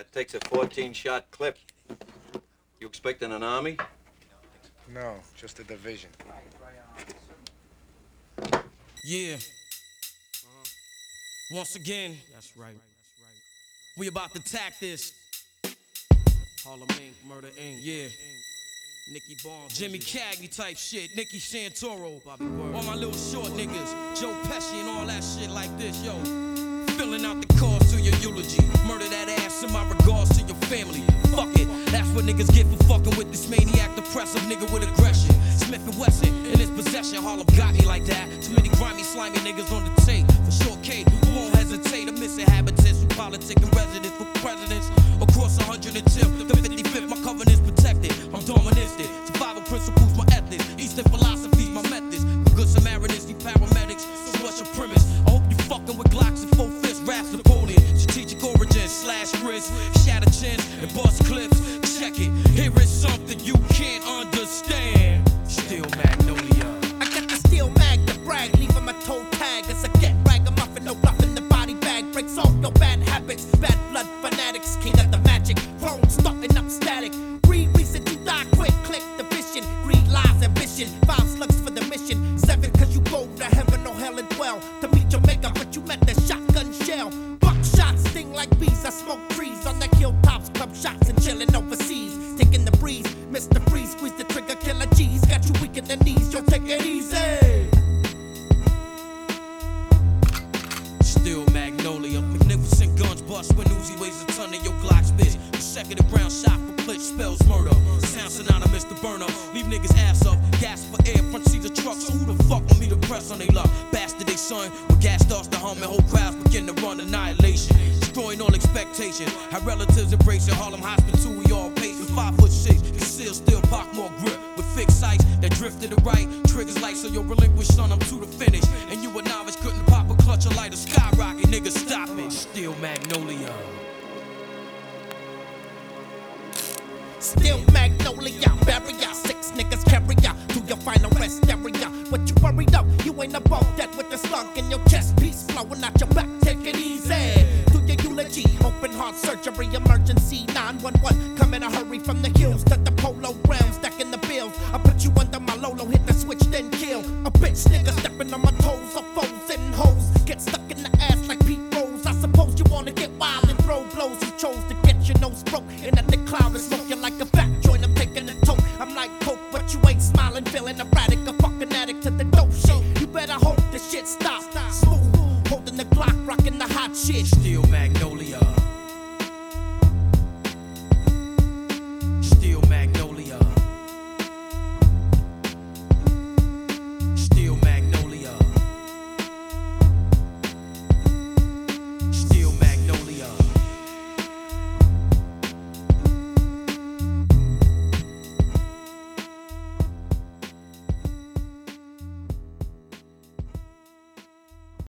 That takes a 14-shot clip. You expecting an army? No, just a division. Yeah. Once again, that's right. We about to tack this. Harlem Inc., Murder Inc., yeah. Nicky Barnes, Jimmy Cagney type shit, Nicky Santoro, all my little short niggas, Joe Pesci and all that shit like this, yo. Filling out the cards to your eulogy, murder that ass in my regards to your family. Fuck it, that's what niggas get for fucking with this maniac, depressive nigga with aggression. Smith & Wesson, in his possession, Harlem got me like that. Too many grimy, slimy niggas on the tape. For sure, Kate, who won't hesitate. I'm missing inhabitants who politic and residents for presidents. Across 110th, the 55th, my covenant's protected. I'm dominant. Survival principles, my ethics. Eastern philosophies, my methods. Good Samaritans, need paramedics. So what's your premise? I hope you fucking with Glocks and 4 fists. Raps Napoleon, strategic origin, slash wrist, shatter chins, and bust clips. Check it, here is something you can't understand. Still Magnolia. I got the steel mag to brag, leaving my toe tag as I get ragamuffin, no bluff in the body bag. Breaks all your bad habits, bad blood fanatics, king of the magic, prone, starting up static. Breed reason to die quick, click the vision, greed, lies, ambition. 5 slugs for the mission, 7 cause you go to heaven or hell and dwell. To meet your maker, but you met the shotgun shell. Buckshot sting like bees, I smoke trees on the hilltops, club shots and chillin' overseas. Taking the breeze, Mr. Freeze, squeeze the trigger, killer G's. Got you weak in the knees, yo, take it easy. Still Magnolia. Magnificent guns bust when Uzi weighs a ton of your Glock spits. The second of ground shot for Blitz spells murder. Sound synonymous to burner. Leave niggas ass up, gas for air, front seats of trucks. So who the fuck want me to press on they luck? Bastard, they son. When gas starts to hum and whole crowds begin to run annihilation. Destroying all expectations. How relatives embrace it. Harlem Hospital, we all pacing. 5'6", concealed still park more grip. With fixed sights that drift to the right. Triggers light so you're relinquished, son, I'm to the finish. And you a novice couldn't pop a clutch or light a skyrocket. Nigga, stop it. Still Magnolia. Still Magnolia, barrier. 6 niggas carry ya to your final rest area. What you worried up? You ain't above that with the slug in your chest piece flowing out your back. Take it easy. Do your eulogy, open heart surgery, emergency 911. Come in a hurry from the hills to the polo ground, stacking the bills. I put you under my Lolo, hit the switch, then kill a bitch nigga stepping on my toes. Or foes and hoes get stuck in the ass like Pete Rose. I suppose you wanna get wild and throw blows. You chose to get your nose broke and at the cloud and smoke you like a fat joint. I'm taking a toke. I'm like coke, but you ain't smiling, feeling erratic, a fucking addict to the dope shit. You better hope the shit stops. Smooth, holding the Glock, rocking the hot shit. Still Magnolia.